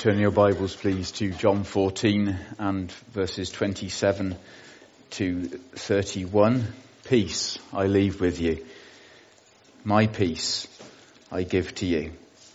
turn your Bibles, please, to John 14 and verses 27 to 31. Peace I leave with you. My peace I give to you.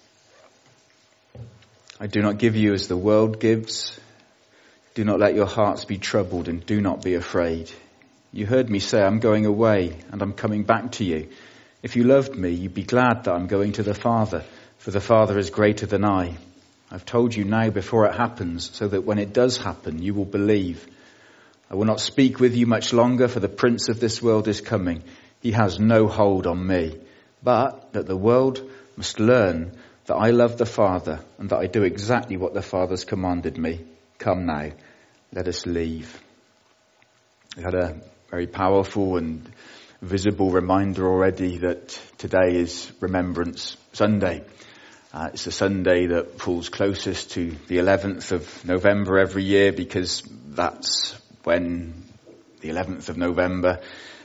I do not give you as the world gives. Do not let your hearts be troubled and do not be afraid. You heard me say, I'm going away and I'm coming back to you. If you loved me, you'd be glad that I'm going to the Father, for the Father is greater than I. I've told you now before it happens, so that when it does happen, you will believe. I will not speak with you much longer, for the prince of this world is coming. He has no hold on me, but that the world must learn that I love the Father and that I do exactly what the Father's commanded me. Come now, let us leave. We had a very powerful and visible reminder already that today is Remembrance Sunday. It's a Sunday that falls closest to the 11th of November every year because that's when the 11th of November,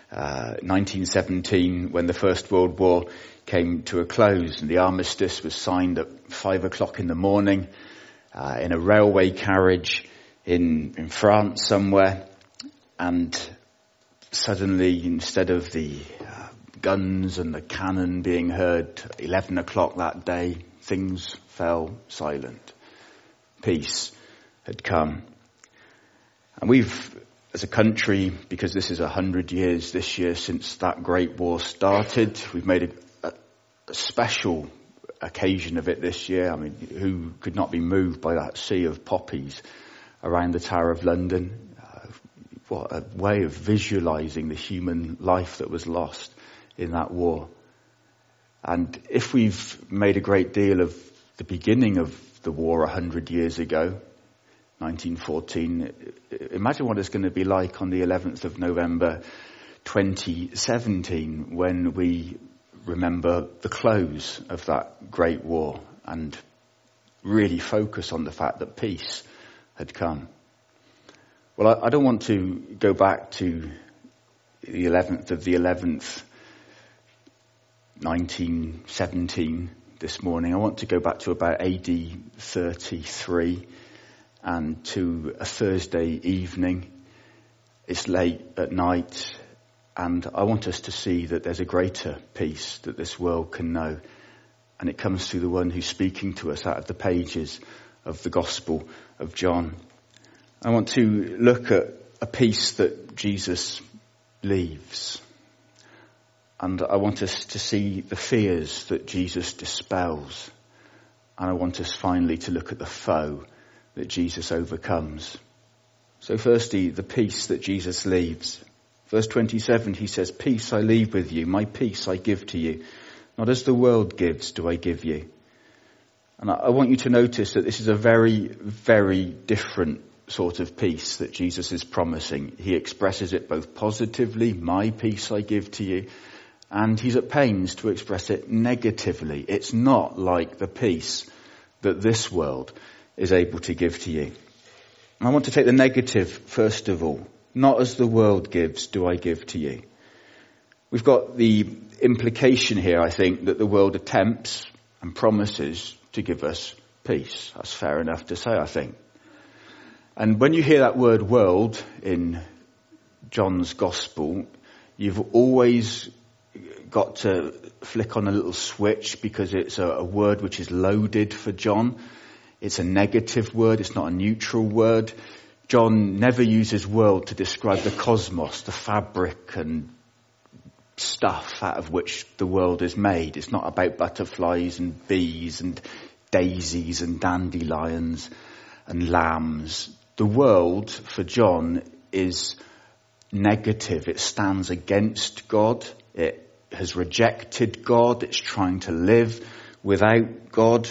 1917, when the First World War came to a close and the armistice was signed at 5 o'clock in the morning in a railway carriage in France somewhere. And suddenly, instead of the guns and the cannon being heard at 11 o'clock that day, things fell silent. Peace had come. And we've, as a country, because this is 100 years this year since that great war started, we've made a special occasion of it this year. I mean, who could not be moved by that sea of poppies around the Tower of London? What a way of visualizing the human life that was lost in that war. And if we've made a great deal of the beginning of the war 100 years ago, 1914, imagine what it's going to be like on the 11th of November 2017 when we remember the close of that great war and really focus on the fact that peace had come. Well, I don't want to go back to the 11th of the 11th, 1917 this morning. I want to go back to about AD 33 and to a Thursday evening. It's late at night and I want us to see that there's a greater peace that this world can know. And it comes through the one who's speaking to us out of the pages of the Gospel of John. I want to look at a peace that Jesus leaves. And I want us to see the fears that Jesus dispels. And I want us finally to look at the foe that Jesus overcomes. So firstly, the peace that Jesus leaves. Verse 27, he says, peace I leave with you, my peace I give to you. Not as the world gives do I give you. And I want you to notice that this is a very, very different sort of peace that Jesus is promising. He expresses it both positively, my peace I give to you, and he's at pains to express it negatively. It's not like the peace that this world is able to give to you. I want to take the negative first of all. Not as the world gives do I give to you. We've got the implication here, I think, that the world attempts and promises to give us peace. That's fair enough to say, I think. And when you hear that word world in John's Gospel, you've always got to flick on a little switch because it's a word which is loaded for John. It's a negative word. It's not a neutral word. John never uses world to describe the cosmos, the fabric and stuff out of which the world is made. It's not about butterflies and bees and daisies and dandelions and lambs. The world for John is negative. It stands against God. It has rejected God. It's trying to live without God.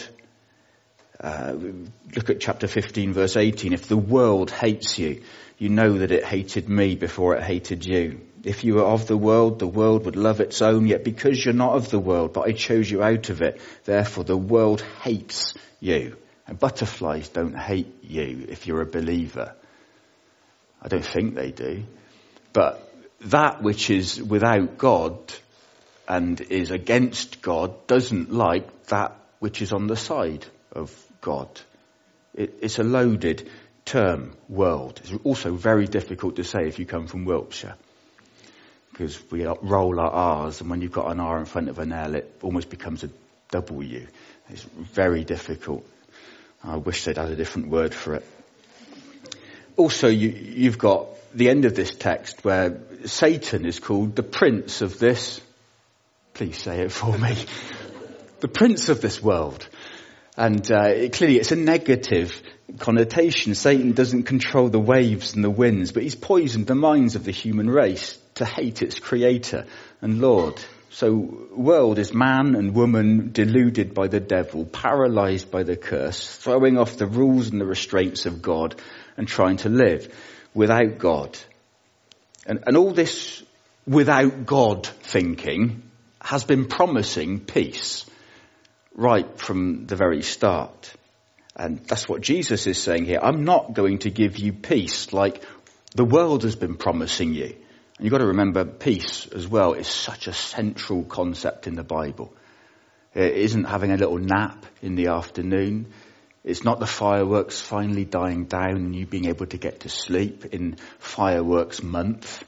Look at chapter 15, verse 18. If the world hates you, you know that it hated me before it hated you. If you were of the world would love its own. Yet because you're not of the world, but I chose you out of it, therefore the world hates you. And butterflies don't hate you if you're a believer. I don't think they do. But that which is without God and is against God doesn't like that which is on the side of God. It's a loaded term, world. It's also very difficult to say if you come from Wiltshire, because we roll our R's, and when you've got an R in front of an L, it almost becomes a W. It's very difficult. I wish they'd had a different word for it. Also, you've got the end of this text where Satan is called the prince of this. Please say it for me. The prince of this world. And clearly it's a negative connotation. Satan doesn't control the waves and the winds, but he's poisoned the minds of the human race to hate its creator and Lord. So world is man and woman deluded by the devil, paralyzed by the curse, throwing off the rules and the restraints of God and trying to live without God. And all this without God thinking has been promising peace right from the very start. And that's what Jesus is saying here. I'm not going to give you peace like the world has been promising you. And you've got to remember, peace as well is such a central concept in the Bible. It isn't having a little nap in the afternoon. It's not the fireworks finally dying down and you being able to get to sleep in fireworks month.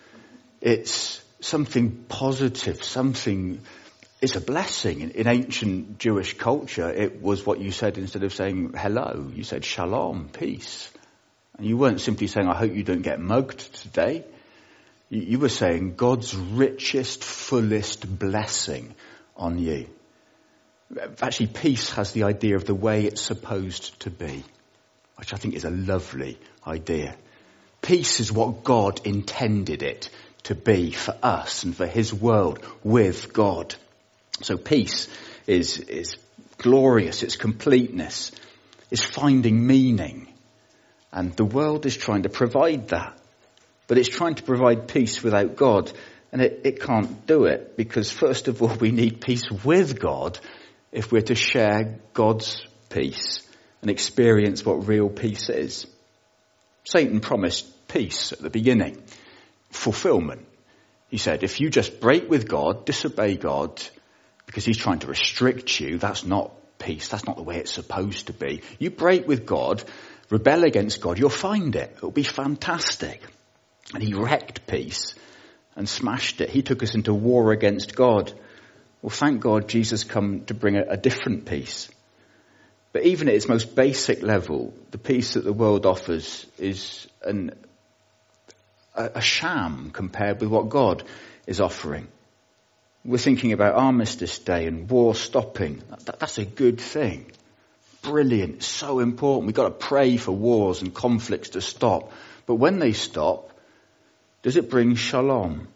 It's something positive, it's a blessing. In ancient Jewish culture, it was what you said instead of saying hello. You said shalom, peace. And you weren't simply saying, I hope you don't get mugged today. You were saying God's richest, fullest blessing on you. Actually, peace has the idea of the way it's supposed to be, which I think is a lovely idea. Peace is what God intended it to be for us and for his world with God. So peace is glorious, it's completeness, it's finding meaning. And the world is trying to provide that. But it's trying to provide peace without God. And it can't do it because first of all we need peace with God if we're to share God's peace and experience what real peace is. Satan promised peace at the beginning. Fulfillment. He said, if you just break with God, disobey God, because he's trying to restrict you, that's not peace. That's not the way it's supposed to be. You break with God, rebel against God, you'll find it. It'll be fantastic. And he wrecked peace and smashed it. He took us into war against God. Well, thank God Jesus come to bring a different peace. But even at its most basic level, the peace that the world offers is a sham compared with what God is offering. We're thinking about Armistice Day and war stopping. That's a good thing. Brilliant. So important. We've got to pray for wars and conflicts to stop. But when they stop, does it bring shalom?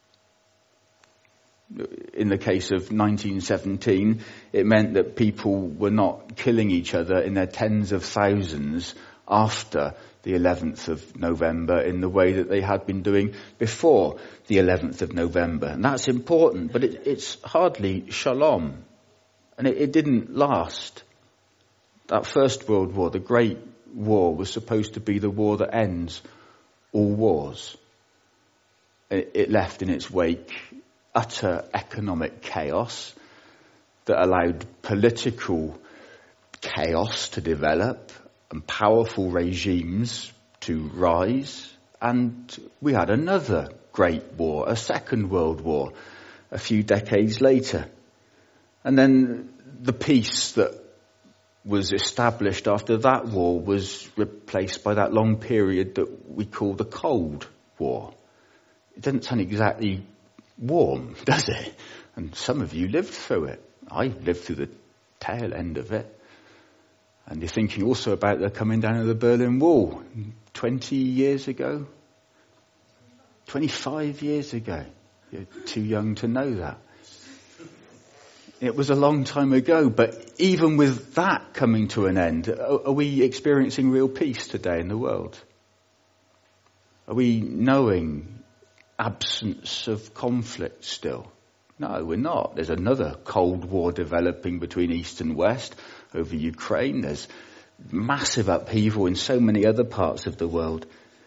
In the case of 1917, it meant that people were not killing each other in their tens of thousands after the 11th of November in the way that they had been doing before the 11th of November. And that's important, but it's hardly shalom. And it didn't last. That First World War, the Great War, was supposed to be the war that ends all wars. It left in its wake utter economic chaos that allowed political chaos to develop and powerful regimes to rise. And we had another great war, a Second World War, a few decades later. And then the peace that was established after that war was replaced by that long period that we call the Cold War. It doesn't sound exactly warm, does it? And some of you lived through it. I lived through the tail end of it. And you're thinking also about the coming down of the Berlin Wall 20 years ago, 25 years ago. You're too young to know that. It was a long time ago, but even with that coming to an end, are we experiencing real peace today in the world? Are we knowing absence of conflict still? No, we're not. There's another Cold War developing between East and West over Ukraine. There's massive upheaval in so many other parts of the world.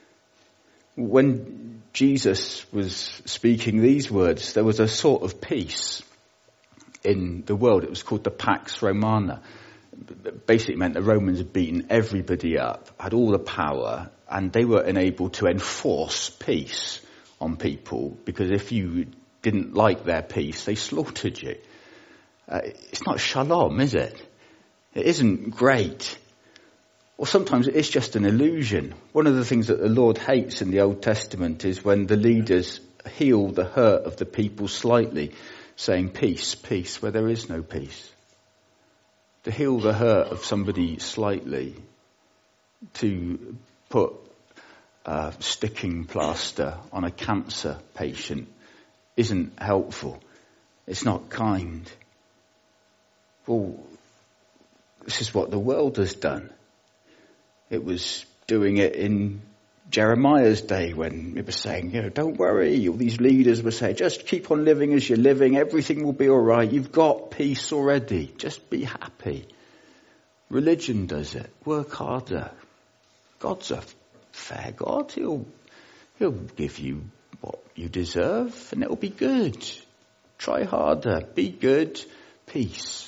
When Jesus was speaking these words, there was a sort of peace in the world. It was called the Pax Romana. basically meant the Romans had beaten everybody up, had all the power, and they were unable to enforce peace on people, because if you didn't like their peace, they slaughtered you. It's not shalom, is it? It isn't great. Or sometimes it's just an illusion. One of the things that the Lord hates in the Old Testament is when the leaders heal the hurt of the people slightly, saying peace, peace, where there is no peace. To heal the hurt of somebody slightly, to put a sticking plaster on a cancer patient isn't helpful. It's not kind. Well, this is what the world has done. It was doing it in Jeremiah's day when it was saying, don't worry. All these leaders were saying, just keep on living as you're living. Everything will be all right. You've got peace already. Just be happy. Religion does it. Work harder. God's a fair God. He'll give you what you deserve and it'll be good. Try harder. Be good. Peace.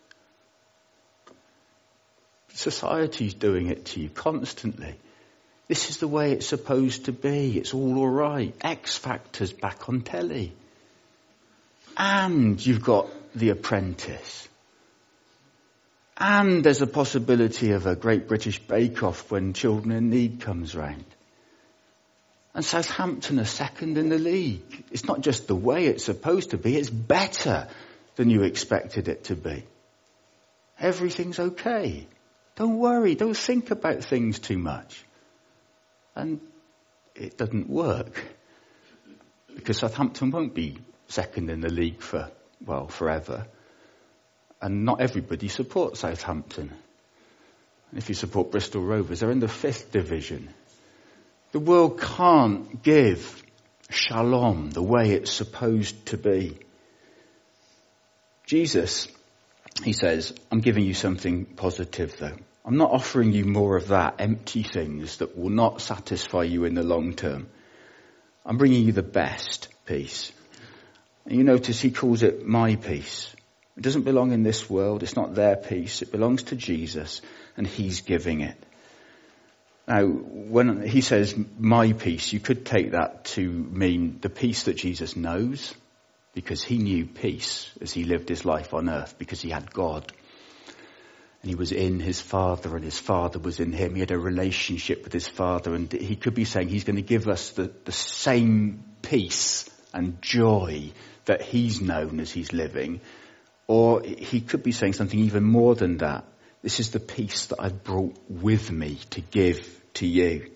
Society's doing it to you constantly. This is the way it's supposed to be. It's all right. X Factor's back on telly. And you've got The Apprentice. And there's a possibility of a Great British Bake Off when Children in Need comes round. And Southampton are second in the league. It's not just the way it's supposed to be, it's better than you expected it to be. Everything's okay. Don't worry, don't think about things too much. And it doesn't work. Because Southampton won't be second in the league for, forever. And not everybody supports Southampton. And if you support Bristol Rovers, they're in the 5th division. The world can't give shalom the way it's supposed to be. Jesus, he says, I'm giving you something positive though. I'm not offering you more of that, empty things that will not satisfy you in the long term. I'm bringing you the best peace. And you notice he calls it my peace. It doesn't belong in this world. It's not their peace. It belongs to Jesus and he's giving it. Now, when he says my peace, you could take that to mean the peace that Jesus knows, because he knew peace as he lived his life on earth, because he had God. And he was in his Father and his Father was in him. He had a relationship with his Father, and he could be saying he's going to give us the same peace and joy that he's known as he's living. Or he could be saying something even more than that. This is the peace that I've brought with me to give to you.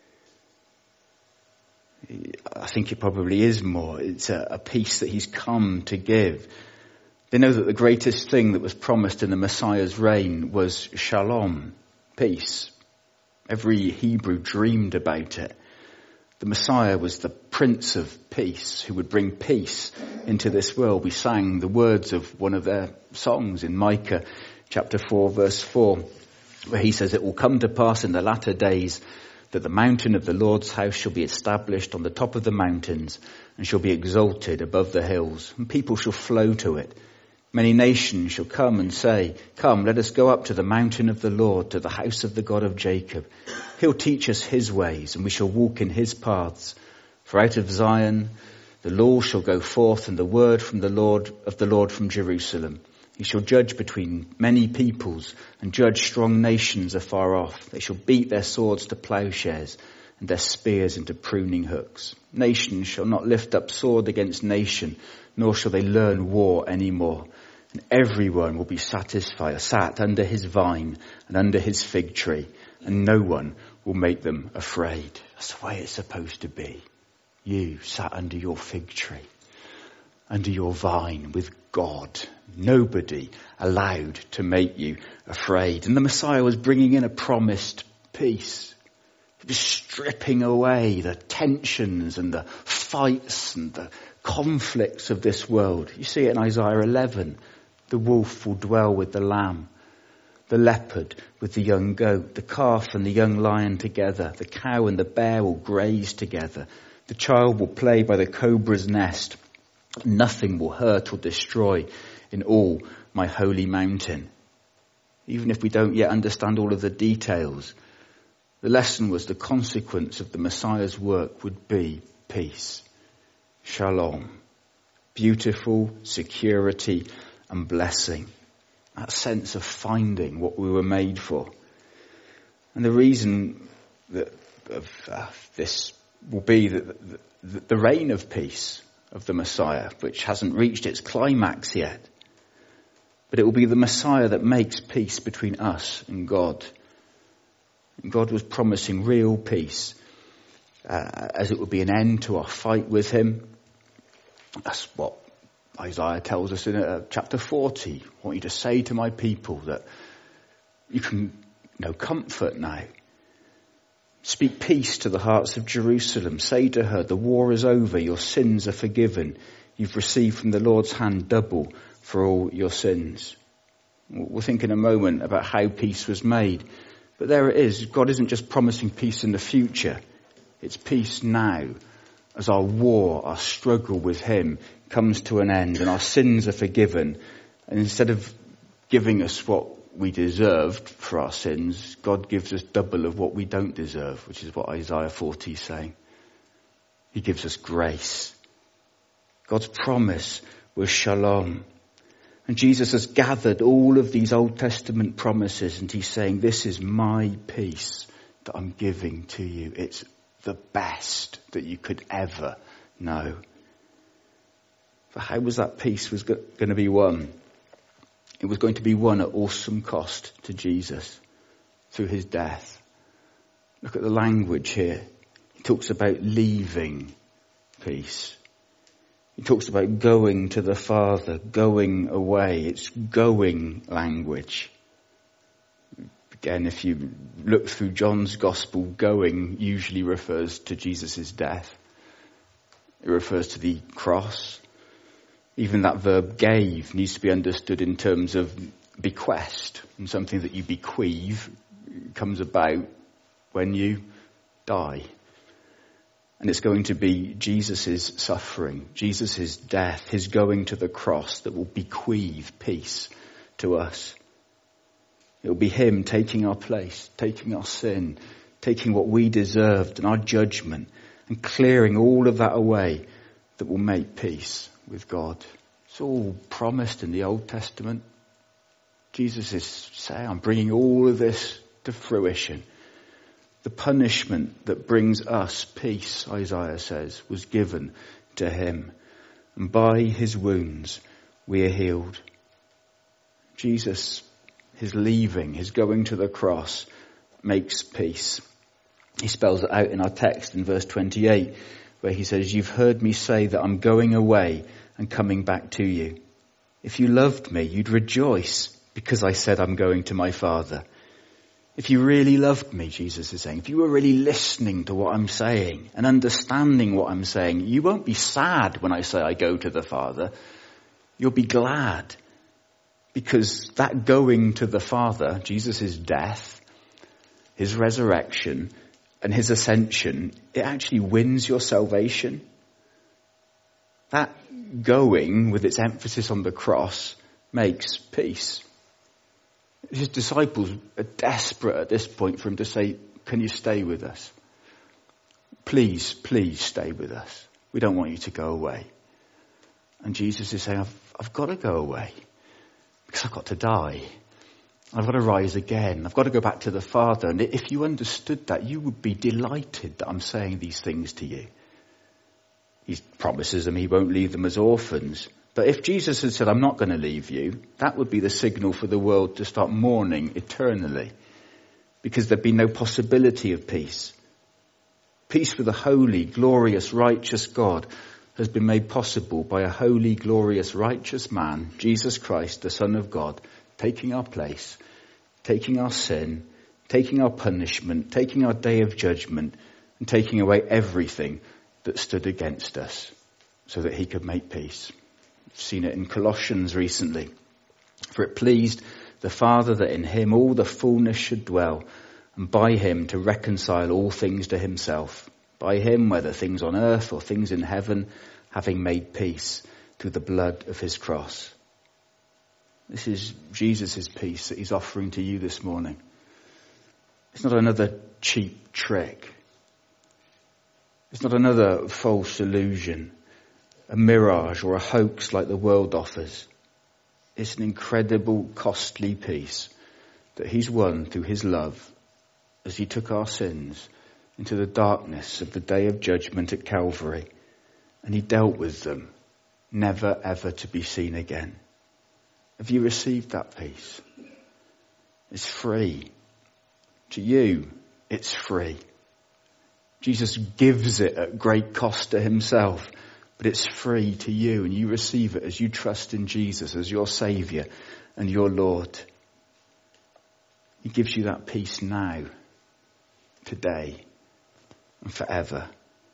I think it probably is more. It's a peace that he's come to give. They know that the greatest thing that was promised in the Messiah's reign was shalom, peace. Every Hebrew dreamed about it. The Messiah was the Prince of Peace who would bring peace into this world. We sang the words of one of their songs in Micah chapter 4 verse 4, where he says, it will come to pass in the latter days that the mountain of the Lord's house shall be established on the top of the mountains and shall be exalted above the hills, and people shall flow to it. Many nations shall come and say, come, let us go up to the mountain of the Lord, to the house of the God of Jacob. He'll teach us his ways, and we shall walk in his paths. For out of Zion the law shall go forth, and the word from the Lord from Jerusalem. He shall judge between many peoples, and judge strong nations afar off. They shall beat their swords to plowshares, and their spears into pruning hooks. Nation shall not lift up sword against nation, nor shall they learn war any more. And everyone will be satisfied, sat under his vine and under his fig tree, and no one will make them afraid. That's the way it's supposed to be. You sat under your fig tree, under your vine with God. Nobody allowed to make you afraid. And the Messiah was bringing in a promised peace. He was stripping away the tensions and the fights and the conflicts of this world. You see it in Isaiah 11. The wolf will dwell with the lamb, the leopard with the young goat, the calf and the young lion together. The cow and the bear will graze together. The child will play by the cobra's nest. Nothing will hurt or destroy in all my holy mountain. even if we don't yet understand all of the details. The lesson was the consequence of the Messiah's work would be peace, shalom, beautiful security and blessing, that sense of finding what we were made for. And the reason that this will be the reign of peace of the Messiah, which hasn't reached its climax yet. But it will be the Messiah that makes peace between us and God. And God was promising real peace, as it would be an end to our fight with him. That's what Isaiah tells us in chapter 40. I want you to say to my people that you can know comfort now. Speak peace to the hearts of Jerusalem. Say to her, the war is over, your sins are forgiven. You've received from the Lord's hand double for all your sins. We'll think in a moment about how peace was made. But there it is. God isn't just promising peace in the future. It's peace now, as our war, our struggle with him comes to an end and our sins are forgiven. And instead of giving us what we deserved for our sins, God gives us double of what we don't deserve, which is what Isaiah 40 is saying. He gives us grace. God's promise was shalom. And Jesus has gathered all of these Old Testament promises and he's saying, this is my peace that I'm giving to you. It's the best that you could ever know. But how was that peace going to be won? It was going to be won at awesome cost to Jesus through his death. Look at the language here. He talks about leaving peace. He talks about going to the Father, going away. It's going language. Again, if you look through John's Gospel, going usually refers to Jesus' death. It refers to the cross. Even that verb gave needs to be understood in terms of bequest, and something that you bequeath comes about when you die. And it's going to be Jesus' suffering, Jesus' death, his going to the cross that will bequeath peace to us. It will be him taking our place, taking our sin, taking what we deserved and our judgment and clearing all of that away that will make peace with God. It's all promised in the Old Testament. Jesus is saying, I'm bringing all of this to fruition. The punishment that brings us peace, Isaiah says, was given to him. And by his wounds we are healed. Jesus, his leaving, his going to the cross makes peace. He spells it out in our text in verse 28, where he says, you've heard me say that I'm going away and coming back to you. If you loved me, you'd rejoice because I said I'm going to my Father. If you really loved me, Jesus is saying, if you were really listening to what I'm saying and understanding what I'm saying, you won't be sad when I say I go to the Father. You'll be glad, because that going to the Father, Jesus' death, his resurrection and his ascension, it actually wins your salvation. That going, with its emphasis on the cross, makes peace. His disciples are desperate at this point for him to say, can you stay with us? Please, please stay with us. We don't want you to go away. And Jesus is saying, I've got to go away because I've got to die. I've got to rise again. I've got to go back to the Father. And if you understood that, you would be delighted that I'm saying these things to you. He promises them he won't leave them as orphans. But if Jesus had said, I'm not going to leave you, that would be the signal for the world to start mourning eternally, because there'd be no possibility of peace. Peace with a holy, glorious, righteous God has been made possible by a holy, glorious, righteous man, Jesus Christ, the Son of God, taking our place, taking our sin, taking our punishment, taking our day of judgment, and taking away everything that stood against us so that he could make peace. We've seen it in Colossians recently. For it pleased the Father that in him all the fullness should dwell, and by him to reconcile all things to himself. By him, whether things on earth or things in heaven, having made peace through the blood of his cross. This is Jesus' peace that he's offering to you this morning. It's not another cheap trick. It's not another false illusion, a mirage or a hoax like the world offers. It's an incredible, costly peace that he's won through his love as he took our sins into the darkness of the day of judgment at Calvary, and he dealt with them, never ever to be seen again. Have you received that peace? It's free. To you, it's free. Jesus gives it at great cost to himself, but it's free to you, and you receive it as you trust in Jesus as your Saviour and your Lord. He gives you that peace now, today, and forever.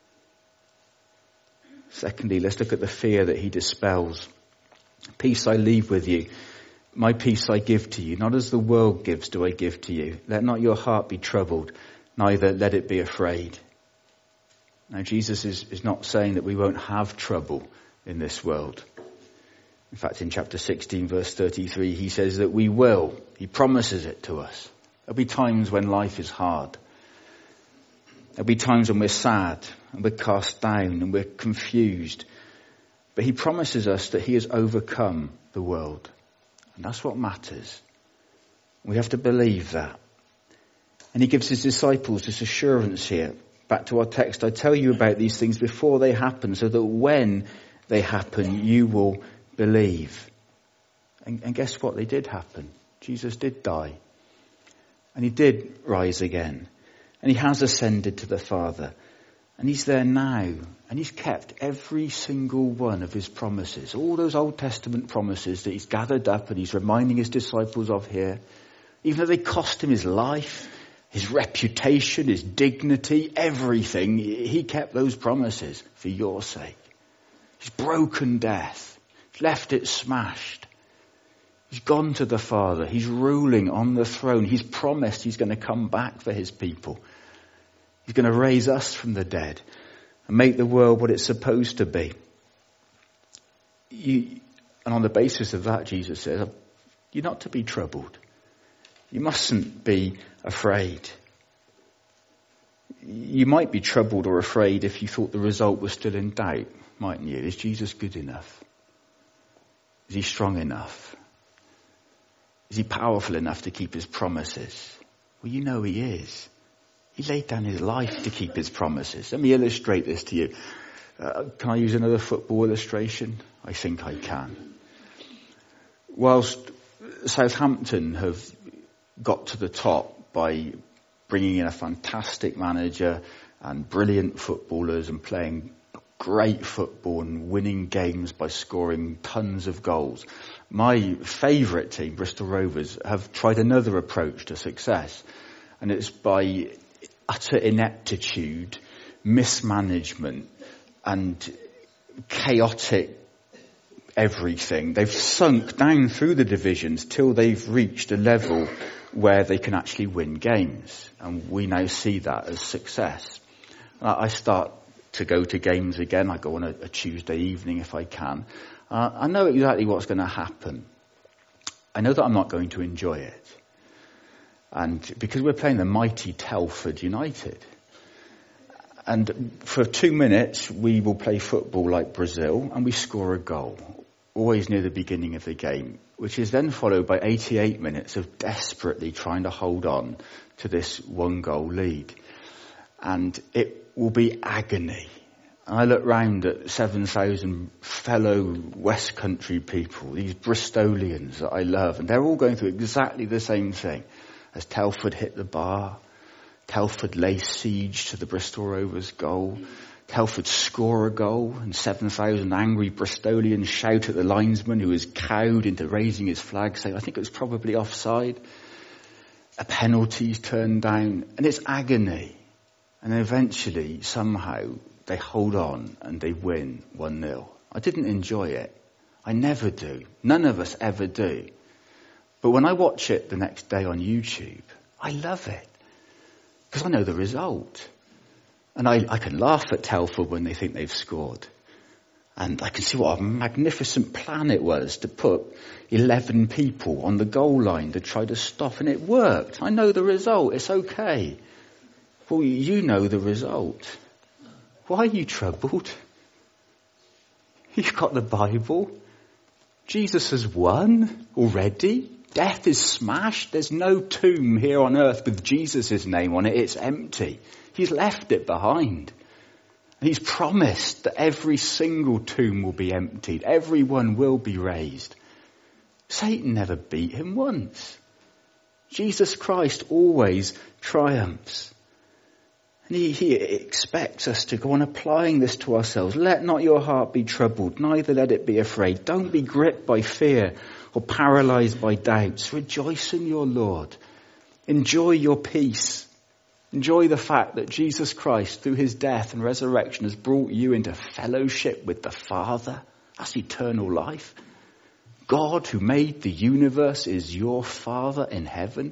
Secondly, let's look at the fear that he dispels. Peace I leave with you. My peace I give to you. Not as the world gives do I give to you. Let not your heart be troubled, neither let it be afraid. Now Jesus is not saying that we won't have trouble in this world. In fact, in chapter 16, verse 33, he says that we will. He promises it to us. There'll be times when life is hard. There'll be times when we're sad and we're cast down and we're confused. But he promises us that he has overcome the world. And that's what matters. We have to believe that. And he gives his disciples this assurance here. Back to our text, I tell you about these things before they happen, so that when they happen, you will believe. And guess what? They did happen. Jesus did die. And he did rise again. And he has ascended to the Father. And he's there now. And he's kept every single one of his promises. All those Old Testament promises that he's gathered up and he's reminding his disciples of here. Even though they cost him his life, his reputation, his dignity, everything, he kept those promises for your sake. He's broken death. He's left it smashed. He's gone to the Father. He's ruling on the throne. He's promised he's going to come back for his people. He's going to raise us from the dead and make the world what it's supposed to be. And on the basis of that, Jesus says, you're not to be troubled. You mustn't be afraid. You might be troubled or afraid if you thought the result was still in doubt, mightn't you? Is Jesus good enough? Is he strong enough? Is he powerful enough to keep his promises? Well, you know he is. He laid down his life to keep his promises. Let me illustrate this to you. Can I use another football illustration? I think I can. Whilst Southampton have got to the top by bringing in a fantastic manager and brilliant footballers and playing great football and winning games by scoring tons of goals, my favourite team, Bristol Rovers, have tried another approach to success. And it's by utter ineptitude, mismanagement, and chaotic everything. They've sunk down through the divisions till they've reached a level where they can actually win games. And we now see that as success. I start to go to games again. I go on a Tuesday evening if I can. I know exactly what's going to happen. I know that I'm not going to enjoy it. And because we're playing the mighty Telford United. And for 2 minutes, we will play football like Brazil, and we score a goal, always near the beginning of the game, which is then followed by 88 minutes of desperately trying to hold on to this 1-goal lead. And it will be agony. And I look round at 7,000 fellow West Country people, these Bristolians that I love, and they're all going through exactly the same thing. As Telford hit the bar, Telford lay siege to the Bristol Rovers goal. Telford score a goal, and 7,000 angry Bristolians shout at the linesman who is cowed into raising his flag, saying, I think it was probably offside. A penalty's turned down, and it's agony. And then eventually, somehow, they hold on and they win 1-0. I didn't enjoy it. I never do. None of us ever do. But when I watch it the next day on YouTube, I love it. Because I know the result. And I can laugh at Telford when they think they've scored. And I can see what a magnificent plan it was to put 11 people on the goal line to try to stop, and it worked. I know the result. It's okay. Well, you know the result. Why are you troubled? You've got the Bible. Jesus has won already. Death is smashed. There's no tomb here on earth with Jesus' name on it. It's empty. He's left it behind. He's promised that every single tomb will be emptied. Everyone will be raised. Satan never beat him once. Jesus Christ always triumphs. And he expects us to go on applying this to ourselves. Let not your heart be troubled, neither let it be afraid. Don't be gripped by fear or paralyzed by doubts. Rejoice in your Lord. Enjoy your peace. Enjoy the fact that Jesus Christ, through his death and resurrection, has brought you into fellowship with the Father. That's eternal life. God, who made the universe, is your Father in heaven.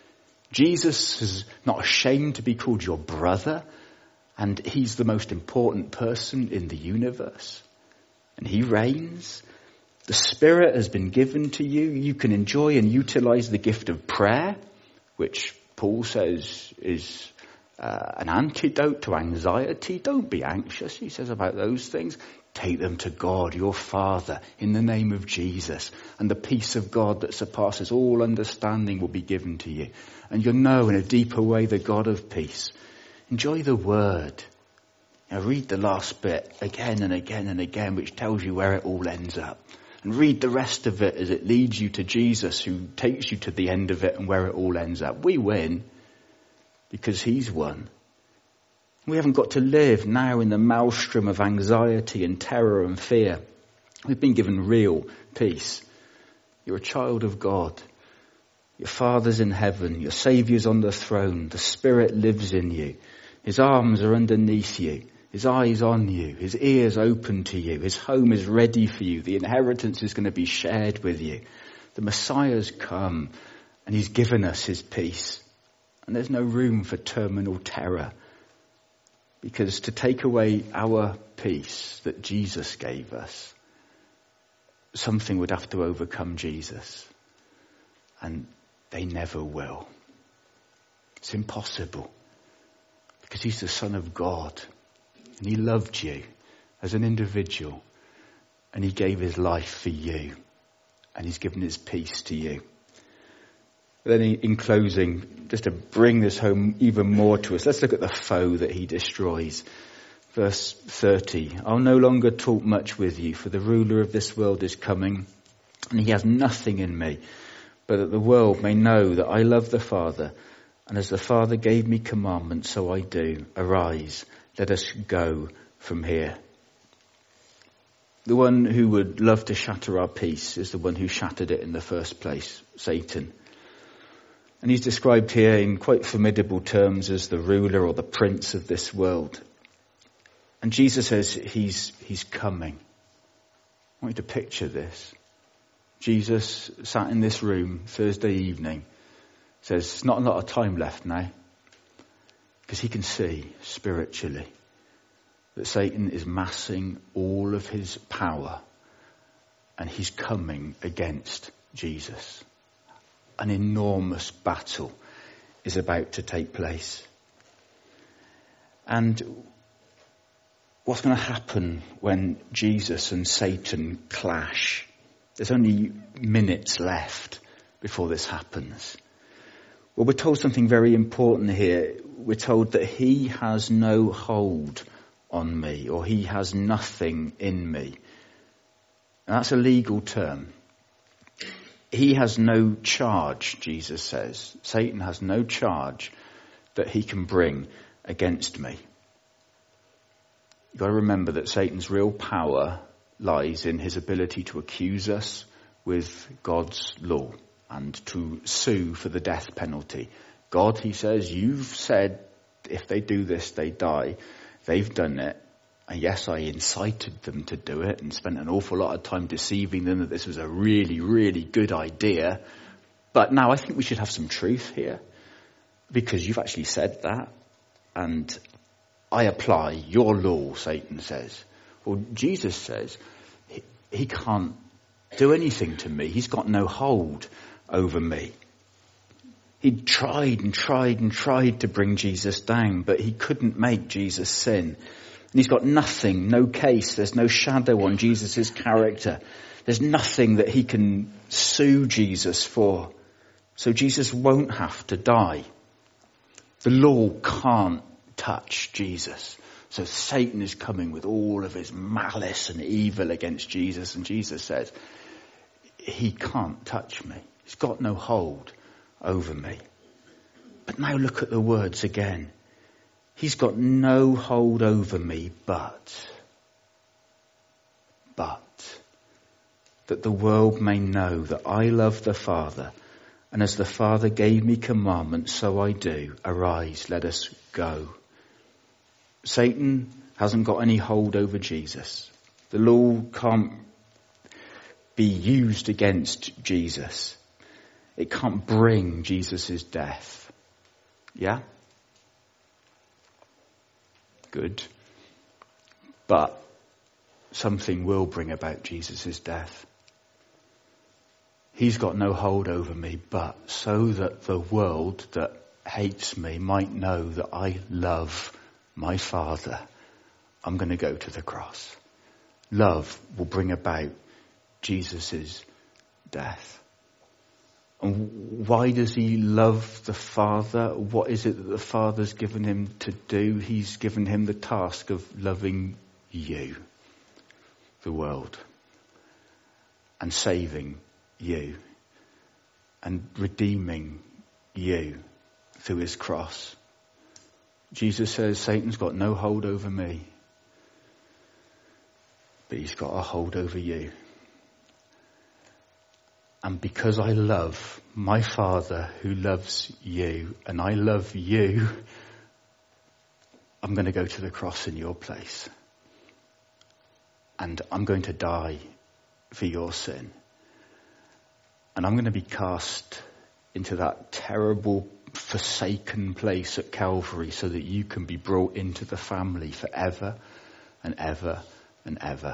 Jesus is not ashamed to be called your brother, and he's the most important person in the universe. And he reigns. The Spirit has been given to you. You can enjoy and utilize the gift of prayer, which Paul says is an antidote to anxiety. Don't be anxious, he says, about those things. Take them to God, your Father, in the name of Jesus. And the peace of God that surpasses all understanding will be given to you. And you'll know in a deeper way the God of peace. Enjoy the Word. Now read the last bit again and again and again, which tells you where it all ends up. And read the rest of it as it leads you to Jesus, who takes you to the end of it and where it all ends up. We win because he's won. We haven't got to live now in the maelstrom of anxiety and terror and fear. We've been given real peace. You're a child of God. Your Father's in heaven. Your Saviour's on the throne. The Spirit lives in you. His arms are underneath you. His eyes on you, his ears open to you, his home is ready for you, the inheritance is going to be shared with you. The Messiah's come and he's given us his peace. And there's no room for terminal terror, because to take away our peace that Jesus gave us, something would have to overcome Jesus. And they never will. It's impossible, because he's the Son of God. And he loved you as an individual. And he gave his life for you. And he's given his peace to you. Then in closing, just to bring this home even more to us, let's look at the foe that he destroys. Verse 30, I'll no longer talk much with you, for the ruler of this world is coming, and he has nothing in me, but that the world may know that I love the Father. And as the Father gave me commandments, so I do. Arise. Let us go from here. The one who would love to shatter our peace is the one who shattered it in the first place, Satan. And he's described here in quite formidable terms as the ruler or the prince of this world. And Jesus says he's coming. I want you to picture this. Jesus sat in this room Thursday evening, says not a lot of time left now. Because he can see spiritually that Satan is massing all of his power and he's coming against Jesus. An enormous battle is about to take place. And what's going to happen when Jesus and Satan clash? There's only minutes left before this happens. Well, we're told something very important here. We're told that he has no hold on me, or he has nothing in me. And that's a legal term. He has no charge, Jesus says. Satan has no charge that he can bring against me. You've got to remember that Satan's real power lies in his ability to accuse us with God's law and to sue for the death penalty. God, he says, you've said if they do this, they die. They've done it. And yes, I incited them to do it and spent an awful lot of time deceiving them that this was a really, really good idea. But now I think we should have some truth here, because you've actually said that. And I apply your law, Satan says. Well, Jesus says he can't do anything to me. He's got no hold over me. He tried and tried and tried to bring Jesus down, but he couldn't make Jesus sin. And he's got nothing, no case, there's no shadow on Jesus' character. There's nothing that he can sue Jesus for. So Jesus won't have to die. The law can't touch Jesus. So Satan is coming with all of his malice and evil against Jesus. And Jesus says, he can't touch me. He's got no hold over me. But now look at the words again. He's got no hold over me, but that the world may know that I love the Father, and as the Father gave me commandments, so I do. Arise, let us go. Satan hasn't got any hold over Jesus. The law can't be used against Jesus. It can't bring Jesus' death. Yeah? Good. But something will bring about Jesus' death. He's got no hold over me, but so that the world that hates me might know that I love my Father, I'm going to go to the cross. Love will bring about Jesus' death. And why does he love the Father? What is it that the Father's given him to do? He's given him the task of loving you, the world, and saving you, and redeeming you through his cross. Jesus says, Satan's got no hold over me, but he's got a hold over you. And because I love my Father who loves you, and I love you, I'm going to go to the cross in your place. And I'm going to die for your sin. And I'm going to be cast into that terrible, forsaken place at Calvary so that you can be brought into the family forever and ever and ever.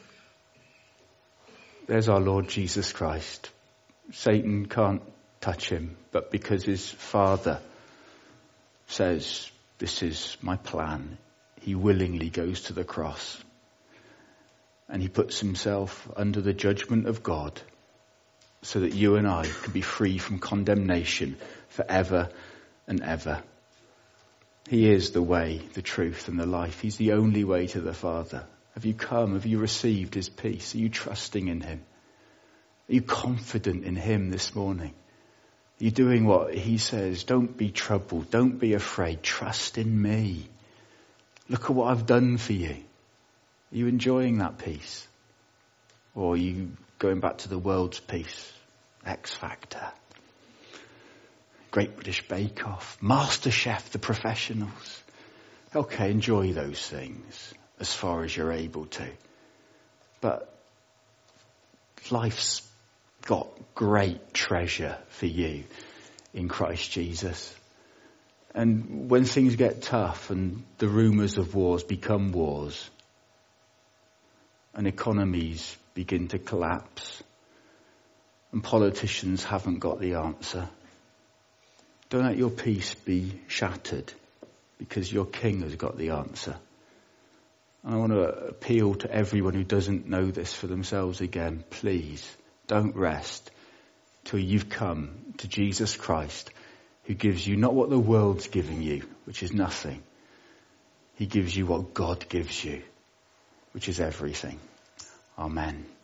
There's our Lord Jesus Christ. Satan can't touch him, but because his Father says, this is my plan, he willingly goes to the cross. And he puts himself under the judgment of God so that you and I can be free from condemnation forever and ever. He is the way, the truth, and the life. He's the only way to the Father. Have you come? Have you received his peace? Are you trusting in him? Are you confident in him this morning? Are you doing what he says? Don't be troubled. Don't be afraid. Trust in me. Look at what I've done for you. Are you enjoying that peace? Or are you going back to the world's peace? X Factor. Great British Bake Off. MasterChef, the professionals. Okay, enjoy those things as far as you're able to. But life's got great treasure for you in Christ Jesus. And when things get tough and the rumours of wars become wars and economies begin to collapse and politicians haven't got the answer, don't let your peace be shattered because your King has got the answer. And I want to appeal to everyone who doesn't know this for themselves again. Please, don't rest till you've come to Jesus Christ, who gives you not what the world's giving you, which is nothing. He gives you what God gives you, which is everything. Amen.